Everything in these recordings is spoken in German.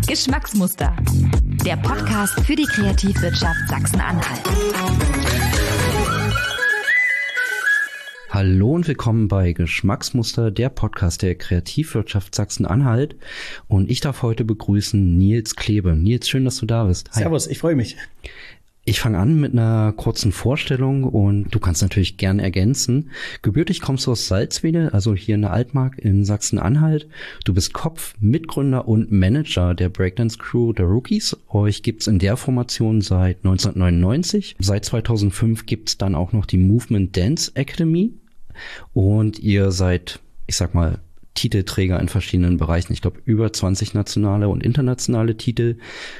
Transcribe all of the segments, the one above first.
Geschmacksmuster. Der Podcast für die Kreativwirtschaft Sachsen-Anhalt. Hallo und willkommen bei Geschmacksmuster, der Podcast der Kreativwirtschaft Sachsen-Anhalt. Und ich darf heute begrüßen Nils Klebe. Nils, schön, dass du da bist. Hi. Servus, ich freue mich. Ich fange an mit einer kurzen Vorstellung und du kannst natürlich gern ergänzen. Gebürtig kommst du aus Salzwedel, also hier in der Altmark in Sachsen-Anhalt. Du bist Kopf, Mitgründer und Manager der Breakdance-Crew der Rookies. Euch gibt's in der Formation seit 1999. Seit 2005 gibt's dann auch noch die Movement Dance Academy. Und ihr seid, ich sag mal, Titelträger in verschiedenen Bereichen. Ich glaube, über 20 nationale und internationale Titel,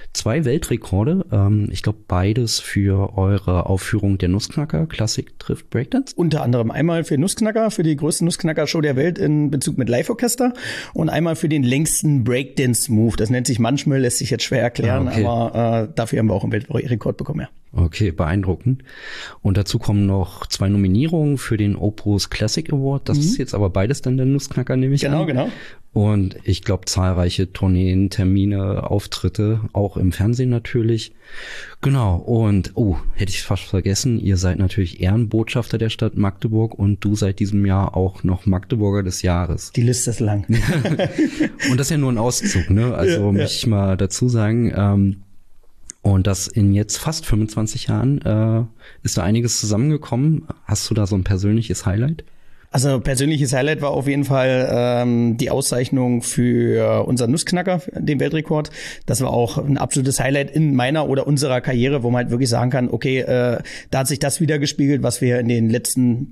2 Weltrekorde. Ich glaube, beides für eure Aufführung der Nussknacker, Klassik trifft Breakdance. Unter anderem einmal für Nussknacker, für die größte Nussknacker-Show der Welt in Bezug mit Live-Orchester und einmal für den längsten Breakdance-Move. Das nennt sich Manchmal, lässt sich jetzt schwer erklären, aber dafür haben wir auch einen Weltrekord bekommen, ja. Okay, beeindruckend. Und dazu kommen noch 2 Nominierungen für den Opus Classic Award. Das ist jetzt aber beides dann der Nussknacker, nehme ich an. Genau. Und ich glaube, zahlreiche Tourneen, Termine, Auftritte, auch im Fernsehen natürlich. Genau. Und, hätte ich fast vergessen, ihr seid natürlich Ehrenbotschafter der Stadt Magdeburg und du seit diesem Jahr auch noch Magdeburger des Jahres. Die Liste ist lang. Und das ist ja nur ein Auszug, ne? Also möchte ich mal dazu sagen, und das in jetzt fast 25 Jahren ist da einiges zusammengekommen. Hast du da so ein persönliches Highlight? Also persönliches Highlight war auf jeden Fall die Auszeichnung für unseren Nussknacker, den Weltrekord. Das war auch ein absolutes Highlight in meiner oder unserer Karriere, wo man halt wirklich sagen kann, okay, da hat sich das wiedergespiegelt, was wir in den letzten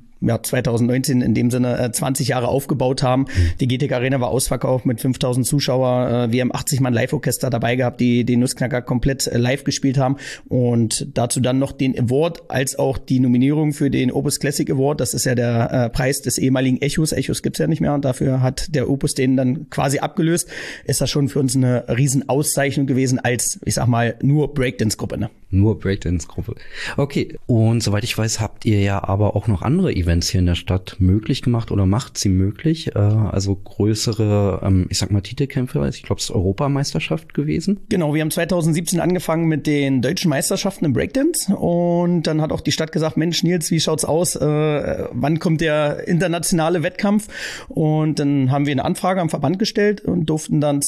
2019 in dem Sinne 20 Jahre aufgebaut haben. Die GTK Arena war ausverkauft mit 5000 Zuschauer. Wir haben 80 Mann Live-Orchester dabei gehabt, die den Nussknacker komplett live gespielt haben. Und dazu dann noch den Award als auch die Nominierung für den Opus Classic Award. Das ist ja der Preis des ehemaligen Echos. Echos gibt's ja nicht mehr und dafür hat der Opus den dann quasi abgelöst. Ist das schon für uns eine Riesenauszeichnung gewesen als, ich sag mal, nur Breakdance-Gruppe, ne? Nur Breakdance-Gruppe. Okay. Und soweit ich weiß, habt ihr ja aber auch noch andere Events hier in der Stadt möglich gemacht oder macht sie möglich. Also größere, ich sag mal, Titelkämpfe. Ich glaube, es ist Europameisterschaft gewesen. Genau, wir haben 2017 angefangen mit den deutschen Meisterschaften im Breakdance. Und dann hat auch die Stadt gesagt, Mensch, Nils, wie schaut's aus? Wann kommt der internationale Wettkampf? Und dann haben wir eine Anfrage am Verband gestellt und durften dann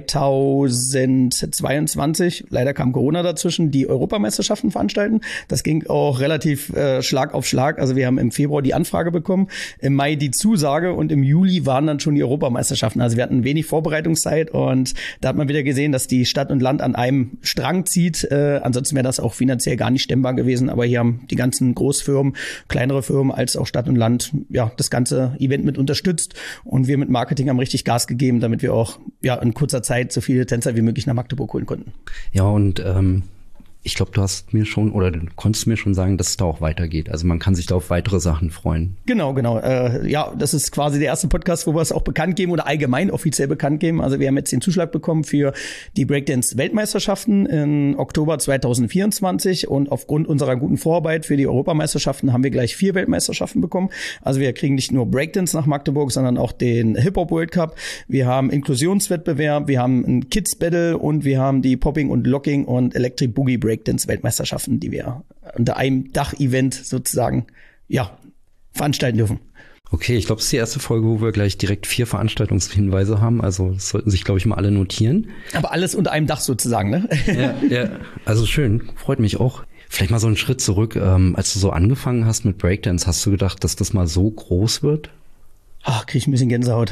2022, leider kam Corona dazwischen, die Europameisterschaften veranstalten. Das ging auch relativ Schlag auf Schlag. Also wir haben im Februar die Anfrage bekommen, im Mai die Zusage und im Juli waren dann schon die Europameisterschaften. Also wir hatten wenig Vorbereitungszeit und da hat man wieder gesehen, dass die Stadt und Land an einem Strang zieht. Ansonsten wäre das auch finanziell gar nicht stemmbar gewesen. Aber hier haben die ganzen Großfirmen, kleinere Firmen als auch Stadt und Land das ganze Event mit unterstützt und wir mit Marketing haben richtig Gas gegeben, damit wir auch in kurzer Zeit so viele Tänzer wie möglich nach Magdeburg holen konnten. Ja, und ich glaube, du hast mir schon oder du konntest mir schon sagen, dass es da auch weitergeht. Also man kann sich da auf weitere Sachen freuen. Genau. Das ist quasi der erste Podcast, wo wir es auch bekannt geben oder allgemein offiziell bekannt geben. Also wir haben jetzt den Zuschlag bekommen für die Breakdance-Weltmeisterschaften im Oktober 2024 und aufgrund unserer guten Vorarbeit für die Europameisterschaften haben wir gleich 4 Weltmeisterschaften bekommen. Also wir kriegen nicht nur Breakdance nach Magdeburg, sondern auch den Hip-Hop World Cup. Wir haben Inklusionswettbewerb, wir haben ein Kids Battle und wir haben die Popping und Locking und Electric Boogie Breakdance-Weltmeisterschaften, die wir unter einem Dach-Event sozusagen, veranstalten dürfen. Okay, ich glaube, es ist die erste Folge, wo wir gleich direkt 4 Veranstaltungshinweise haben. Also das sollten sich, glaube ich, mal alle notieren. Aber alles unter einem Dach sozusagen, ne? Ja, also schön, freut mich auch. Vielleicht mal so einen Schritt zurück. Als du so angefangen hast mit Breakdance, hast du gedacht, dass das mal so groß wird? Krieg ich ein bisschen Gänsehaut.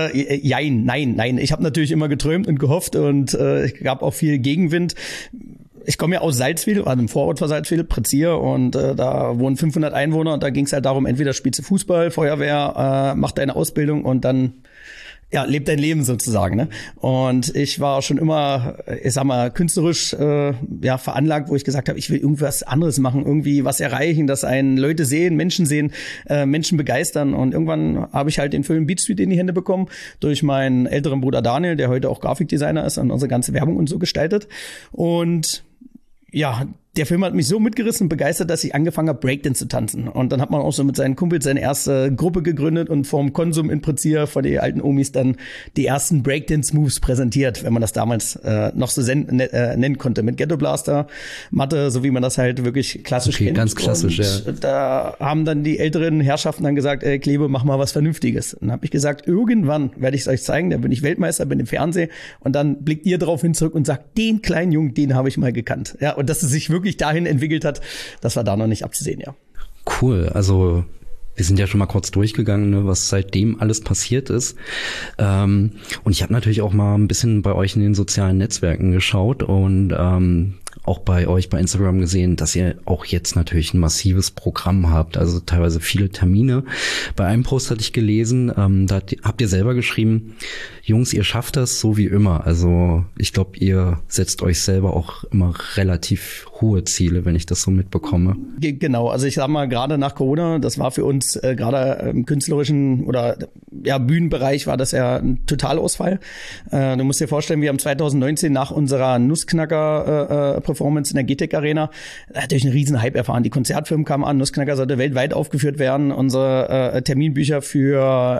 Nein. Ich habe natürlich immer geträumt und gehofft und es gab auch viel Gegenwind. Ich komme ja aus Salzwedel, also im Vorort von Salzwedel, Prezier, und da wohnen 500 Einwohner und da ging es halt darum, entweder spielst du Fußball, Feuerwehr, mach deine Ausbildung und dann lebt dein Leben sozusagen, ne? Und ich war schon immer, ich sag mal, künstlerisch veranlagt, wo ich gesagt habe, ich will irgendwas anderes machen, irgendwie was erreichen, dass einen Leute sehen, Menschen begeistern. Und irgendwann habe ich halt den Film Beat Street in die Hände bekommen durch meinen älteren Bruder Daniel, der heute auch Grafikdesigner ist und unsere ganze Werbung und so gestaltet. Und der Film hat mich so mitgerissen und begeistert, dass ich angefangen habe, Breakdance zu tanzen. Und dann hat man auch so mit seinen Kumpels seine erste Gruppe gegründet und vom Konsum in Pritzier von den alten Omis dann die ersten Breakdance-Moves präsentiert, wenn man das damals noch so nennen konnte. Mit Ghetto Blaster, Matte, so wie man das halt wirklich klassisch kennt. Ganz klassisch, und da haben dann die älteren Herrschaften dann gesagt, Klebe, mach mal was Vernünftiges. Und dann habe ich gesagt, irgendwann werde ich es euch zeigen, da bin ich Weltmeister, bin im Fernsehen. Und dann blickt ihr darauf hin zurück und sagt, den kleinen Jungen, den habe ich mal gekannt. Ja, und dass es sich wirklich dahin entwickelt hat, das war da noch nicht abzusehen, ja. Cool, also wir sind ja schon mal kurz durchgegangen, ne, was seitdem alles passiert ist. Und ich habe natürlich auch mal ein bisschen bei euch in den sozialen Netzwerken geschaut und auch bei euch bei Instagram gesehen, dass ihr auch jetzt natürlich ein massives Programm habt, also teilweise viele Termine. Bei einem Post hatte ich gelesen, da habt ihr selber geschrieben, Jungs, ihr schafft das so wie immer. Also ich glaube, ihr setzt euch selber auch immer relativ hohe Ziele, wenn ich das so mitbekomme. Genau, also ich sag mal, gerade nach Corona, das war für uns gerade im künstlerischen oder ja Bühnenbereich war das ja ein Totalausfall. Du musst dir vorstellen, wir haben 2019 nach unserer Nussknacker-Performance in der GTEC Arena natürlich einen riesen Hype erfahren. Die Konzertfilme kamen an, Nussknacker sollte weltweit aufgeführt werden. Unsere Terminbücher für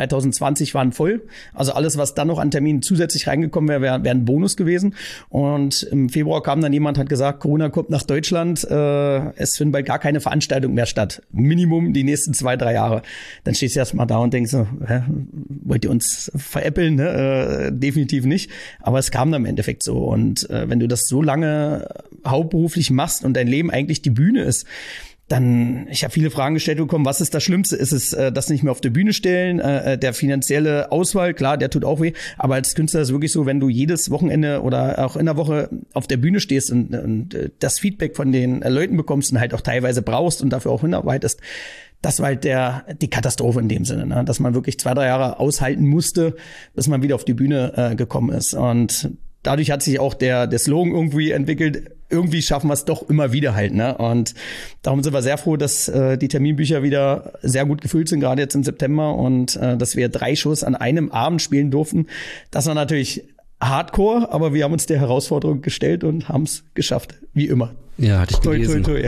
2020 waren voll. Also alles, was dann noch an Terminen zusätzlich reingekommen wäre, wäre ein Bonus gewesen. Und im Februar kam dann jemand, hat gesagt, Corona kommt nach Deutschland, es finden bald gar keine Veranstaltungen mehr statt. Minimum die nächsten 2-3 Jahre. Dann stehst du erst mal da und denkst so, wollt ihr uns veräppeln? Ne? Definitiv nicht. Aber es kam dann im Endeffekt so. Und wenn du das so lange hauptberuflich machst und dein Leben eigentlich die Bühne ist, dann, ich habe viele Fragen gestellt bekommen, was ist das Schlimmste? Ist es das nicht mehr auf die Bühne stellen? Der finanzielle Auswahl, klar, der tut auch weh. Aber als Künstler ist es wirklich so, wenn du jedes Wochenende oder auch in der Woche auf der Bühne stehst und das Feedback von den Leuten bekommst und halt auch teilweise brauchst und dafür auch hinarbeitest, das war halt die Katastrophe in dem Sinne, ne? Dass man wirklich 2-3 Jahre aushalten musste, bis man wieder auf die Bühne gekommen ist. Und dadurch hat sich auch der Slogan irgendwie entwickelt, irgendwie schaffen wir es doch immer wieder halt, ne? Und darum sind wir sehr froh, dass die Terminbücher wieder sehr gut gefüllt sind, gerade jetzt im September, und dass wir 3 Shows an einem Abend spielen durften. Das war natürlich Hardcore, aber wir haben uns der Herausforderung gestellt und haben es geschafft, wie immer. Ja, hatte ich gelesen. Toi.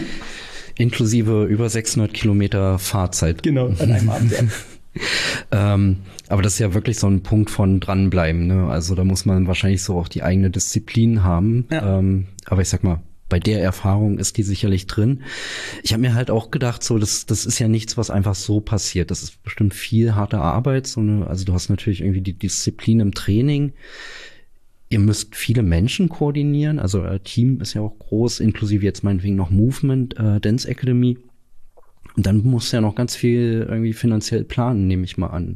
Inklusive über 600 Kilometer Fahrzeit. Genau, an einem Abend, ja. Aber das ist ja wirklich so ein Punkt von dranbleiben, ne? Also da muss man wahrscheinlich so auch die eigene Disziplin haben. Ja. Aber ich sag mal, bei der Erfahrung ist die sicherlich drin. Ich habe mir halt auch gedacht, so das ist ja nichts, was einfach so passiert. Das ist bestimmt viel harte Arbeit. Also du hast natürlich irgendwie die Disziplin im Training. Ihr müsst viele Menschen koordinieren. Also euer Team ist ja auch groß, inklusive jetzt meinetwegen noch Movement Dance Academy. Und dann musst du ja noch ganz viel irgendwie finanziell planen, nehme ich mal an.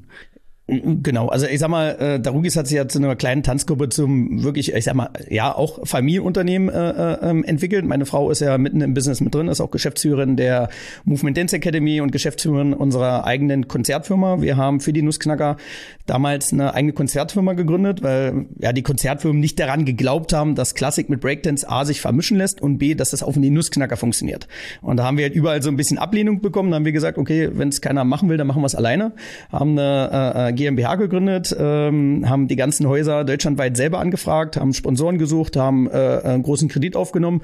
Genau, also ich sag mal, Darugis hat sich ja zu einer kleinen Tanzgruppe zum wirklich, ich sag mal, ja, auch Familienunternehmen entwickelt. Meine Frau ist ja mitten im Business mit drin, ist auch Geschäftsführerin der Movement Dance Academy und Geschäftsführerin unserer eigenen Konzertfirma. Wir haben für die Nussknacker damals eine eigene Konzertfirma gegründet, weil ja die Konzertfirmen nicht daran geglaubt haben, dass Klassik mit Breakdance A sich vermischen lässt und B, dass das auch in die Nussknacker funktioniert. Und da haben wir halt überall so ein bisschen Ablehnung bekommen. Da haben wir gesagt, okay, wenn es keiner machen will, dann machen wir es alleine. Haben eine GmbH gegründet, haben die ganzen Häuser deutschlandweit selber angefragt, haben Sponsoren gesucht, haben einen großen Kredit aufgenommen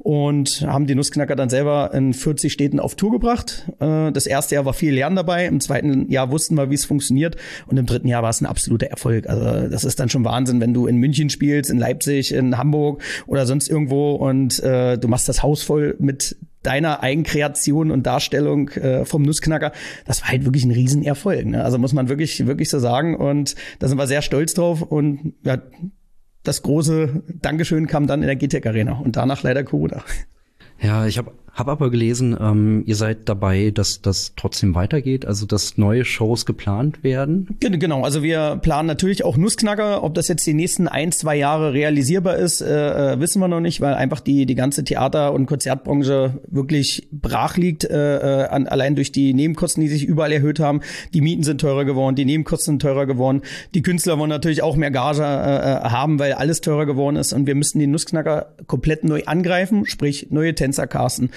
und haben die Nussknacker dann selber in 40 Städten auf Tour gebracht. Das erste Jahr war viel Lernen dabei, im zweiten Jahr wussten wir, wie es funktioniert, und im dritten Jahr war es ein absoluter Erfolg. Also das ist dann schon Wahnsinn, wenn du in München spielst, in Leipzig, in Hamburg oder sonst irgendwo, und du machst das Haus voll mit deiner Eigenkreation und Darstellung vom Nussknacker. Das war halt wirklich ein Riesenerfolg, ne? Also muss man wirklich so sagen, und da sind wir sehr stolz drauf, und ja, das große Dankeschön kam dann in der GTEC Arena und danach leider Corona. Ja, ich habe aber gelesen, ihr seid dabei, dass das trotzdem weitergeht, also dass neue Shows geplant werden. Genau, also wir planen natürlich auch Nussknacker. Ob das jetzt die nächsten 1-2 Jahre realisierbar ist, wissen wir noch nicht, weil einfach die ganze Theater- und Konzertbranche wirklich brach liegt, allein durch die Nebenkosten, die sich überall erhöht haben. Die Mieten sind teurer geworden, die Nebenkosten sind teurer geworden. Die Künstler wollen natürlich auch mehr Gage haben, weil alles teurer geworden ist, und wir müssten die Nussknacker komplett neu angreifen, sprich neue Tänzer casten,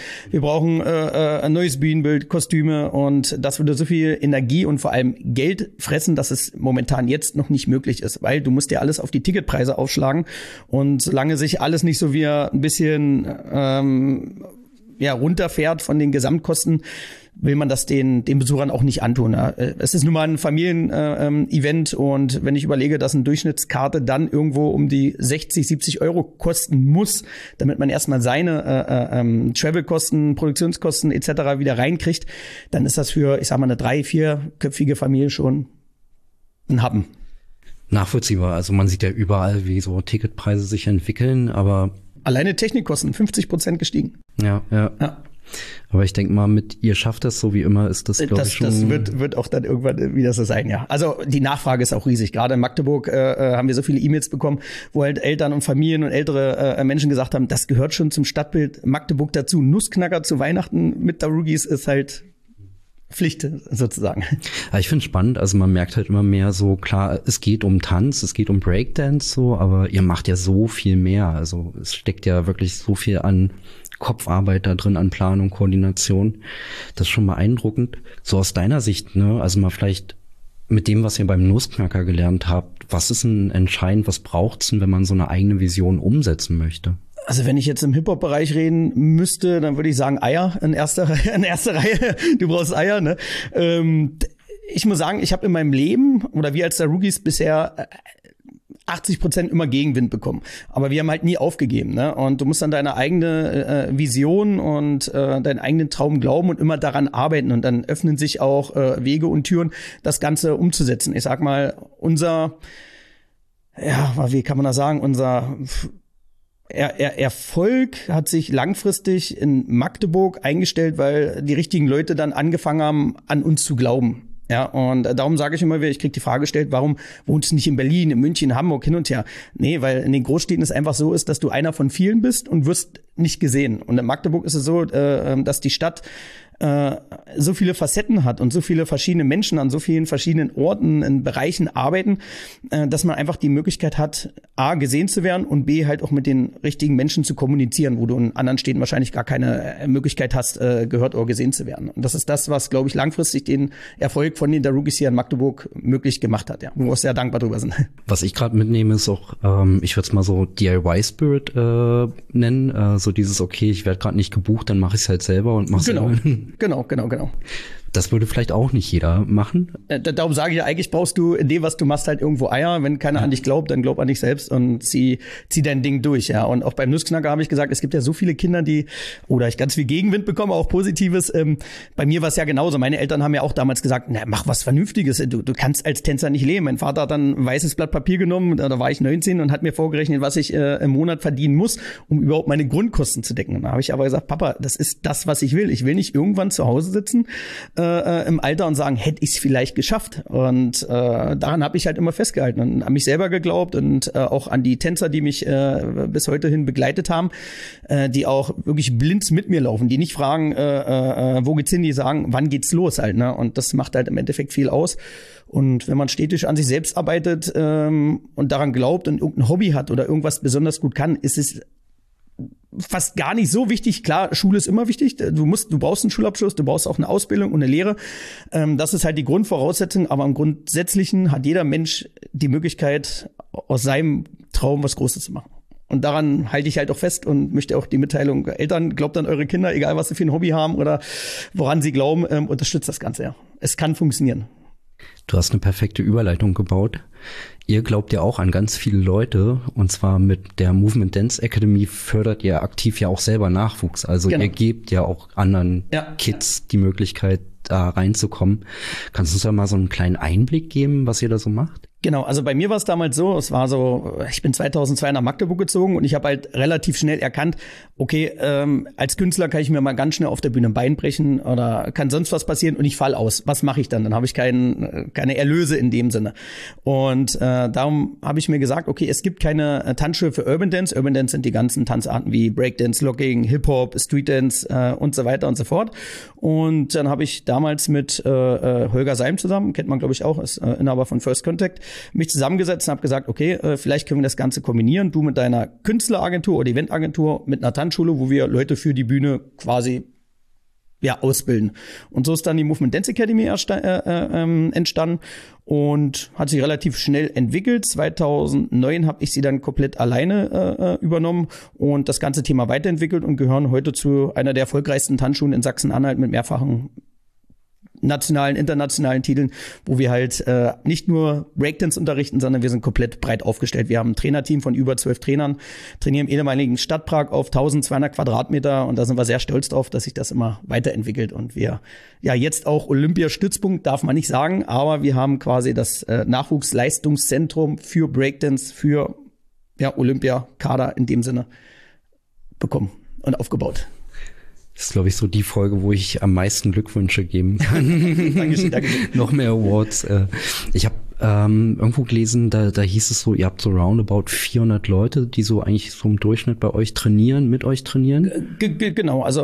wir brauchen ein neues Bühnenbild, Kostüme und das würde so viel Energie und vor allem Geld fressen, dass es momentan jetzt noch nicht möglich ist, weil du musst ja alles auf die Ticketpreise aufschlagen und solange sich alles nicht so wie ein bisschen runterfährt von den Gesamtkosten, will man das den Besuchern auch nicht antun. Ja. Es ist nun mal ein Familien-Event und wenn ich überlege, dass eine Durchschnittskarte dann irgendwo um die 60, 70 Euro kosten muss, damit man erstmal seine Travelkosten, Produktionskosten etc. wieder reinkriegt, dann ist das für, ich sag mal, eine 3-, 4-köpfige Familie schon ein Happen. Nachvollziehbar. Also man sieht ja überall, wie so Ticketpreise sich entwickeln, aber alleine Technikkosten 50% gestiegen. Ja. Aber ich denke mal, mit ihr schafft das so wie immer, ist das, glaube ich, schon. Das wird auch dann irgendwann wieder so sein, ja. Also die Nachfrage ist auch riesig. Gerade in Magdeburg haben wir so viele E-Mails bekommen, wo halt Eltern und Familien und ältere Menschen gesagt haben, das gehört schon zum Stadtbild Magdeburg dazu. Nussknacker zu Weihnachten mit Darugis ist halt Pflicht sozusagen. Ja, ich finde es spannend, also man merkt halt immer mehr so, klar, es geht um Tanz, es geht um Breakdance so, aber ihr macht ja so viel mehr, also es steckt ja wirklich so viel an Kopfarbeit da drin, an Planung, Koordination, das ist schon beeindruckend. So aus deiner Sicht, ne, also mal vielleicht mit dem, was ihr beim Nussknacker gelernt habt, was ist denn entscheidend, was braucht's denn, wenn man so eine eigene Vision umsetzen möchte? Also wenn ich jetzt im Hip-Hop-Bereich reden müsste, dann würde ich sagen Eier in erster Reihe. Du brauchst Eier, ne? Ich muss sagen, ich habe in meinem Leben, oder wir als Darugis bisher 80% immer Gegenwind bekommen. Aber wir haben halt nie aufgegeben, ne? Und du musst an deine eigene Vision und deinen eigenen Traum glauben und immer daran arbeiten. Und dann öffnen sich auch Wege und Türen, das Ganze umzusetzen. Ich sag mal, wie kann man das sagen, unser Erfolg hat sich langfristig in Magdeburg eingestellt, weil die richtigen Leute dann angefangen haben, an uns zu glauben. Ja, und darum sage ich immer wieder, ich kriege die Frage gestellt, warum wohnst du nicht in Berlin, in München, in Hamburg, hin und her? Nee, weil in den Großstädten es einfach so ist, dass du einer von vielen bist und wirst nicht gesehen. Und in Magdeburg ist es so, dass die Stadt so viele Facetten hat und so viele verschiedene Menschen an so vielen verschiedenen Orten, in Bereichen arbeiten, dass man einfach die Möglichkeit hat, A, gesehen zu werden und B, halt auch mit den richtigen Menschen zu kommunizieren, wo du in anderen Städten wahrscheinlich gar keine Möglichkeit hast, gehört oder gesehen zu werden. Und das ist das, was, glaube ich, langfristig den Erfolg von den Darugis hier in Magdeburg möglich gemacht hat, ja, wo wir sehr dankbar drüber sind. Was ich gerade mitnehme, ist auch, ich würde es mal so DIY-Spirit nennen, so dieses, okay, ich werde gerade nicht gebucht, dann mache ich es halt selber und mache es Genau. Das würde vielleicht auch nicht jeder machen. Darum sage ich ja, eigentlich brauchst du in dem, was du machst, halt irgendwo Eier. Wenn keiner an dich glaubt, dann glaub an dich selbst und zieh dein Ding durch, ja. Und auch beim Nussknacker habe ich gesagt, es gibt ja so viele Kinder, ich ganz viel Gegenwind bekomme, auch Positives. Bei mir war es ja genauso. Meine Eltern haben ja auch damals gesagt, mach was Vernünftiges. Du kannst als Tänzer nicht leben. Mein Vater hat dann ein weißes Blatt Papier genommen, da war ich 19 und hat mir vorgerechnet, was ich im Monat verdienen muss, um überhaupt meine Grundkosten zu decken. Und da habe ich aber gesagt, Papa, das ist das, was ich will. Ich will nicht irgendwann zu Hause sitzen im Alter und sagen, hätte ich es vielleicht geschafft. Und daran habe ich halt immer festgehalten und an mich selber geglaubt und auch an die Tänzer, die mich bis heute hin begleitet haben, die auch wirklich blind mit mir laufen, die nicht fragen, wo geht's hin, die sagen, wann geht's los halt, ne? Und das macht halt im Endeffekt viel aus. Und wenn man stetig an sich selbst arbeitet und daran glaubt und irgendein Hobby hat oder irgendwas besonders gut kann, ist es fast gar nicht so wichtig. Klar, Schule ist immer wichtig. Du brauchst einen Schulabschluss, du brauchst auch eine Ausbildung und eine Lehre. Das ist halt die Grundvoraussetzung. Aber im Grundsätzlichen hat jeder Mensch die Möglichkeit, aus seinem Traum was Großes zu machen. Und daran halte ich halt auch fest und möchte auch die Mitteilung, Eltern, glaubt an eure Kinder, egal was sie für ein Hobby haben oder woran sie glauben, unterstützt das Ganze, ja. Es kann funktionieren. Du hast eine perfekte Überleitung gebaut. Ihr glaubt ja auch an ganz viele Leute, und zwar mit der Movement Dance Academy fördert ihr aktiv ja auch selber Nachwuchs. Also Ihr gebt ja auch anderen Kids die Möglichkeit, da reinzukommen. Kannst du uns da mal so einen kleinen Einblick geben, was ihr da so macht? Genau, also bei mir war es damals so, ich bin 2002 nach Magdeburg gezogen und ich habe halt relativ schnell erkannt, okay, als Künstler kann ich mir mal ganz schnell auf der Bühne ein Bein brechen oder kann sonst was passieren und ich fall aus. Was mache ich dann? Dann habe ich keine Erlöse in dem Sinne. Und darum habe ich mir gesagt, okay, es gibt keine Tanzschule für Urban Dance. Urban Dance sind die ganzen Tanzarten wie Breakdance, Locking, Hip-Hop, Street Dance und so weiter und so fort. Und dann habe ich damals mit Holger Seim zusammen, kennt man glaube ich auch, ist Inhaber von First Contact, mich zusammengesetzt und habe gesagt, okay, vielleicht können wir das Ganze kombinieren. Du mit deiner Künstleragentur oder Eventagentur mit einer Tanzschule, wo wir Leute für die Bühne quasi ausbilden. Und so ist dann die Movement Dance Academy entstanden und hat sich relativ schnell entwickelt. 2009 habe ich sie dann komplett alleine übernommen und das ganze Thema weiterentwickelt und gehören heute zu einer der erfolgreichsten Tanzschulen in Sachsen-Anhalt mit mehrfachen nationalen, internationalen Titeln, wo wir halt nicht nur Breakdance unterrichten, sondern wir sind komplett breit aufgestellt. Wir haben ein Trainerteam von über 12 Trainern, trainieren im ehemaligen Stadtpark auf 1200 Quadratmeter und da sind wir sehr stolz drauf, dass sich das immer weiterentwickelt und wir jetzt auch Olympiastützpunkt, darf man nicht sagen, aber wir haben quasi das Nachwuchsleistungszentrum für Breakdance, für Olympiakader in dem Sinne bekommen und aufgebaut. Das ist, glaube ich, so die Folge, wo ich am meisten Glückwünsche geben kann. Dankeschön. Noch mehr Awards. Ich habe irgendwo gelesen, da hieß es so, ihr habt so roundabout 400 Leute, die so eigentlich so im Durchschnitt bei euch trainieren, mit euch trainieren. Genau, also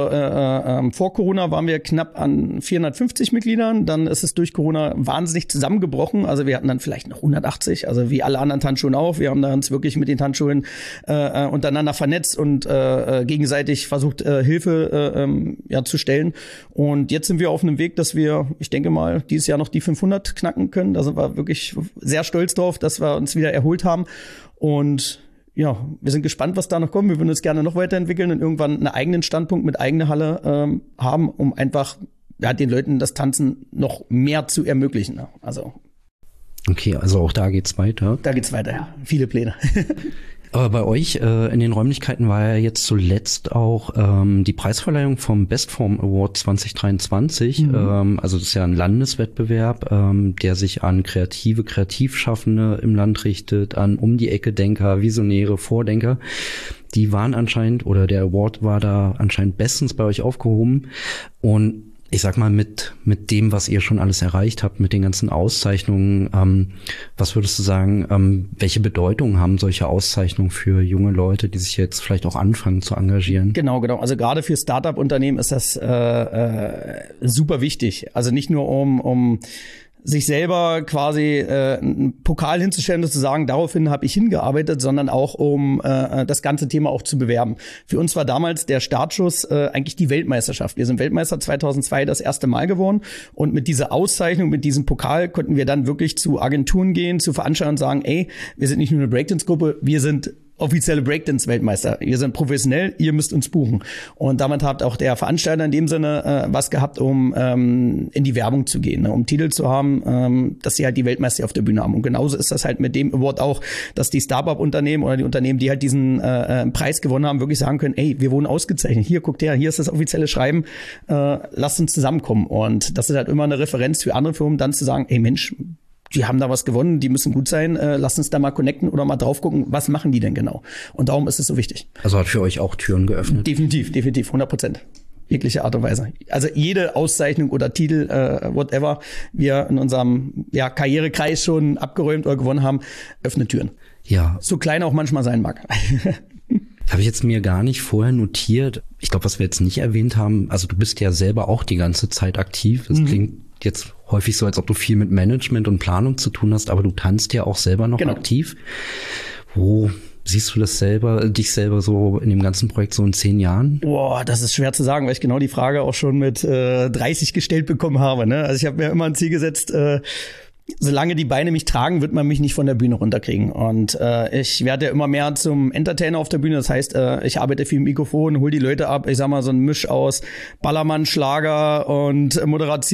vor Corona waren wir knapp an 450 Mitgliedern, dann ist es durch Corona wahnsinnig zusammengebrochen, also wir hatten dann vielleicht noch 180, also wie alle anderen Tanzschulen auch. Wir haben da uns wirklich mit den Tanzschulen untereinander vernetzt und gegenseitig versucht, Hilfe zu stellen. Und jetzt sind wir auf einem Weg, dass wir, ich denke mal, dieses Jahr noch die 500 knacken können. Da sind wir wirklich sehr stolz drauf, dass wir uns wieder erholt haben. Und wir sind gespannt, was da noch kommt. Wir würden uns gerne noch weiterentwickeln und irgendwann einen eigenen Standpunkt mit eigener Halle haben, um einfach den Leuten das Tanzen noch mehr zu ermöglichen. Also okay, also auch da geht's weiter. Da geht's weiter, ja. Viele Pläne. Aber bei euch in den Räumlichkeiten war ja jetzt zuletzt auch die Preisverleihung vom Bestform Award 2023. Also das ist ja ein Landeswettbewerb, der sich an Kreativschaffende im Land richtet, an Um-die-Ecke-Denker, Visionäre, Vordenker. Die waren anscheinend, oder der Award war da anscheinend bestens bei euch aufgehoben. Und ich sag mal, mit dem, was ihr schon alles erreicht habt, mit den ganzen Auszeichnungen, was würdest du sagen, welche Bedeutung haben solche Auszeichnungen für junge Leute, die sich jetzt vielleicht auch anfangen zu engagieren? Genau. Also gerade für Start-up-Unternehmen ist das super wichtig. Also nicht nur um sich selber quasi einen Pokal hinzustellen und zu sagen, daraufhin habe ich hingearbeitet, sondern auch um das ganze Thema auch zu bewerben. Für uns war damals der Startschuss eigentlich die Weltmeisterschaft. Wir sind Weltmeister 2002 das erste Mal geworden und mit dieser Auszeichnung, mit diesem Pokal konnten wir dann wirklich zu Agenturen gehen, zu Veranstaltern und sagen, ey, wir sind nicht nur eine Breakdance-Gruppe, wir sind offizielle Breakdance-Weltmeister. Wir sind professionell, ihr müsst uns buchen. Und damit hat auch der Veranstalter in dem Sinne was gehabt, um in die Werbung zu gehen, um Titel zu haben, dass sie halt die Weltmeister auf der Bühne haben. Und genauso ist das halt mit dem Award auch, dass die Start-up-Unternehmen oder die Unternehmen, die halt diesen Preis gewonnen haben, wirklich sagen können, ey, wir wurden ausgezeichnet. Hier, guckt her, hier ist das offizielle Schreiben, lasst uns zusammenkommen. Und das ist halt immer eine Referenz für andere Firmen, dann zu sagen, ey Mensch, die haben da was gewonnen, die müssen gut sein, lasst uns da mal connecten oder mal drauf gucken, was machen die denn genau? Und darum ist es so wichtig. Also hat für euch auch Türen geöffnet? Definitiv, 100%. Jegliche Art und Weise. Also jede Auszeichnung oder Titel, whatever, wir in unserem Karrierekreis schon abgeräumt oder gewonnen haben, öffnet Türen. Ja. So klein auch manchmal sein mag. Habe ich jetzt mir gar nicht vorher notiert. Ich glaube, was wir jetzt nicht erwähnt haben, also du bist ja selber auch die ganze Zeit aktiv. Das klingt jetzt häufig so, als ob du viel mit Management und Planung zu tun hast, aber du tanzt ja auch selber noch aktiv. Wo siehst du das dich selber so in dem ganzen Projekt so in 10 Jahren? Boah, das ist schwer zu sagen, weil ich genau die Frage auch schon mit 30 gestellt bekommen habe. Ne? Also ich habe mir immer ein Ziel gesetzt, solange die Beine mich tragen, wird man mich nicht von der Bühne runterkriegen. Und ich werde ja immer mehr zum Entertainer auf der Bühne. Das heißt, ich arbeite viel im Mikrofon, hole die Leute ab. Ich sag mal, so ein Misch aus Ballermann, Schlager und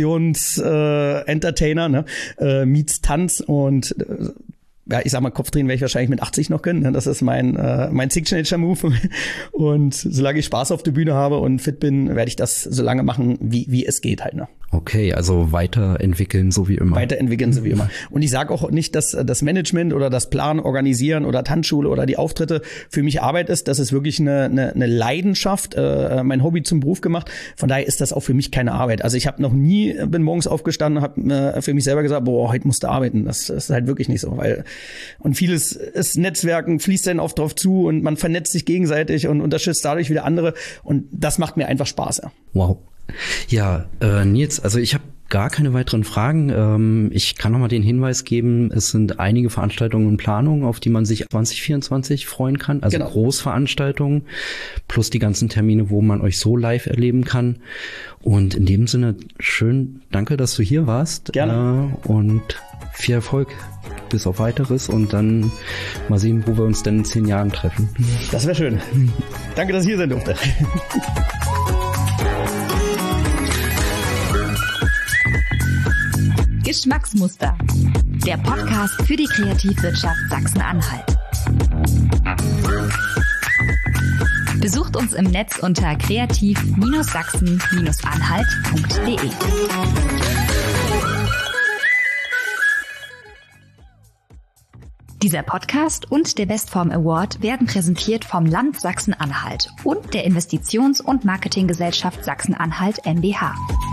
Moderations-Entertainer, ne? Meets Tanz und ich sag mal, Kopfdrehen werde ich wahrscheinlich mit 80 noch können. Das ist mein Signature-Move. Und solange ich Spaß auf der Bühne habe und fit bin, werde ich das so lange machen, wie es geht halt. Ne? Okay, also weiterentwickeln so wie immer. Weiterentwickeln so wie immer. Und ich sage auch nicht, dass das Management oder das Planen, Organisieren oder Tanzschule oder die Auftritte für mich Arbeit ist. Das ist wirklich eine Leidenschaft, mein Hobby zum Beruf gemacht. Von daher ist das auch für mich keine Arbeit. Also ich bin morgens aufgestanden, habe für mich selber gesagt, boah, heute musst du arbeiten. Das ist halt wirklich nicht so, und vieles ist Netzwerken, fließt dann oft drauf zu und man vernetzt sich gegenseitig und unterstützt dadurch wieder andere und das macht mir einfach Spaß. Ja. Wow. Ja, Nils, also ich habe gar keine weiteren Fragen. Ich kann nochmal den Hinweis geben, es sind einige Veranstaltungen und Planungen, auf die man sich 2024 freuen kann. Also genau. Großveranstaltungen plus die ganzen Termine, wo man euch so live erleben kann. Und in dem Sinne, schön, danke, dass du hier warst. Gerne. Und viel Erfolg bis auf Weiteres und dann mal sehen, wo wir uns denn in 10 Jahren treffen. Das wäre schön. Danke, dass ich hier sein durfte. Geschmacksmuster. Der Podcast für die Kreativwirtschaft Sachsen-Anhalt. Besucht uns im Netz unter kreativ-sachsen-anhalt.de. Dieser Podcast und der Bestform Award werden präsentiert vom Land Sachsen-Anhalt und der Investitions- und Marketinggesellschaft Sachsen-Anhalt mbH.